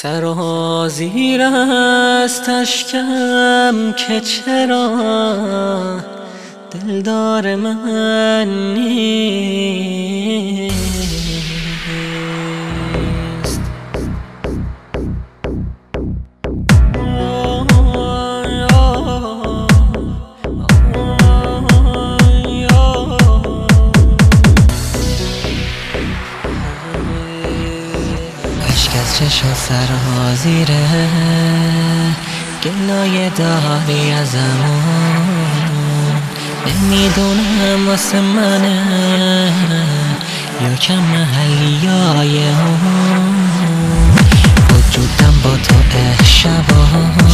سرازیر است اشکم که چرا دلدار من نیست. اشک از چشم سرازیره گلایه داری ازمون، نمیدونم واسه منه یا کم محلیای اون. وجودم با تو شبا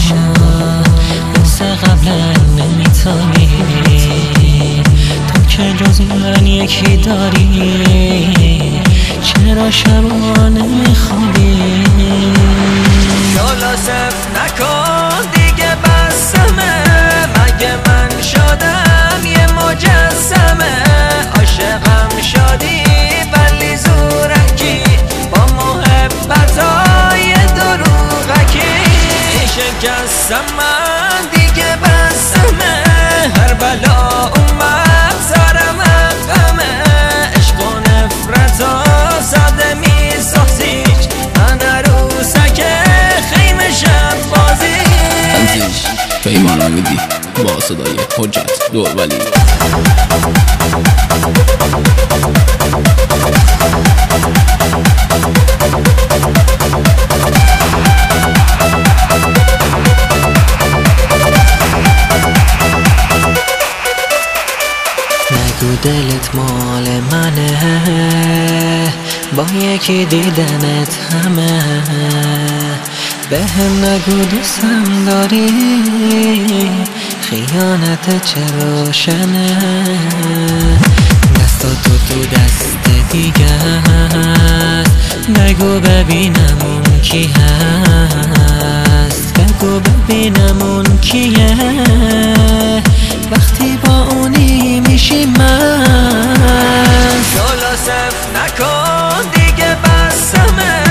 مثل قبلا نمیتونی، تو که جز من یکی داری، چرا شبا نمیخوابی؟ شالا صف نکن دیگه بسمه، مگه من شدم یه مجسمه. عاشقم شدی ولی زورکی، با محبتای دروغکی. شکستم من دیگه بسمه، هر بلا اومد سرم غمه. عشق و نفرتا ساده میسازیش، من عروسک خیمه شب بازی. تنزیش پیمان آمیدی با صدای حجت دورولی. نگو دلت مال منه، با یکی دیدنت همه. به هم نگو دوستم داری، خیانت چه روشنه. دستاتو تو دست دیگه هست، نگو ببینم اون کی هست. بگو ببینم اون کیه، وقتی با اونی میشی من. شالا صف نکن دیگه بسمه،